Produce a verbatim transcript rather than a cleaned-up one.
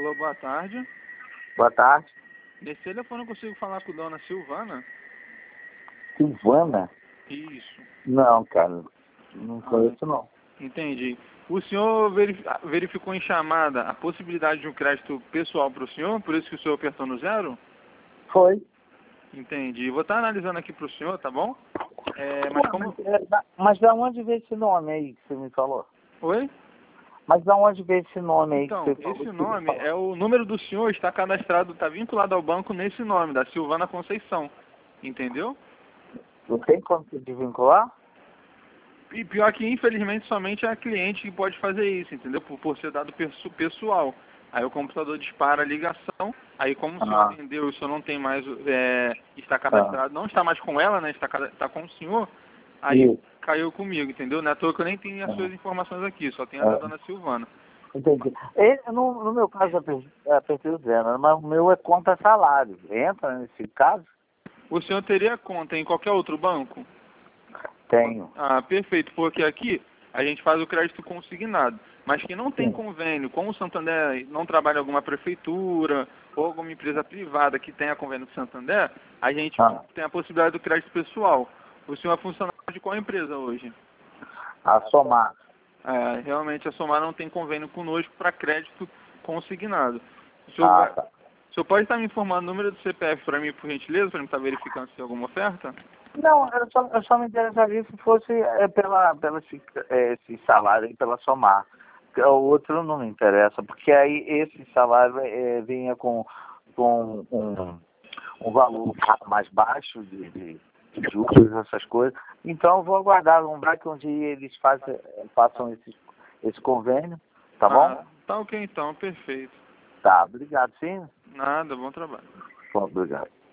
Alô, boa tarde. Boa tarde. Nesse telefone eu consigo falar com a dona Silvana? Silvana? Isso. Não, cara. Não Ah, conheço, não. entendi. O senhor verif- verificou em chamada a possibilidade de um crédito pessoal para o senhor, por isso que o senhor apertou no zero? Foi. Entendi. Vou estar analisando aqui para o senhor, tá bom? É, mas Ué, como... mas, é, da- mas da onde veio esse nome aí que você me falou? Oi? Mas da onde veio esse nome aí que Então, você falou? esse que você nome falou? é o número do senhor, está cadastrado, está vinculado ao banco nesse nome, da Silvana Conceição. Entendeu? Não tem como se desvincular? E pior que, infelizmente, somente é a cliente que pode fazer isso, entendeu? Por, por ser dado perso- pessoal. Aí o computador dispara a ligação, aí como o senhor Ah, atendeu, o senhor não tem mais, é, está ah. cadastrado, não está mais com ela, né? Está, cada- está com o senhor, aí Isso. caiu comigo, entendeu? Não é à toa que eu nem tenho as suas Ah, informações aqui, só tenho a da ah. dona Silvana. Entendi. Ele, no, no meu caso, eu aper- eu apertei o zero, mas o meu é conta salário. Entra nesse caso? O senhor teria conta em qualquer outro banco? Tenho. Ah, perfeito, porque aqui a gente faz o crédito consignado, mas quem não tem Sim. convênio com o Santander, não trabalha em alguma prefeitura ou alguma empresa privada que tenha convênio com o Santander, a gente Ah, tem a possibilidade do crédito pessoal. O senhor é funcionário de qual empresa hoje? a somar. É, realmente a Somar não tem convênio conosco para crédito consignado. O senhor, Ah, vai- tá. o senhor pode estar me informando o número do C P F para mim, por gentileza, para mim estar verificando se tem alguma oferta? Não, eu só, eu só me interessaria se fosse é, pela, pela esse, é, esse salário aí, pela somar. O outro não me interessa, porque aí esse salário é, vinha com, com um, um valor mais baixo de, de, de juros, essas coisas. Então eu vou aguardar, vamos ver que um dia eles façam, façam esse, esse convênio, tá bom? Ah, tá ok então, perfeito. Tá, obrigado sim. Nada, bom trabalho. Bom, obrigado.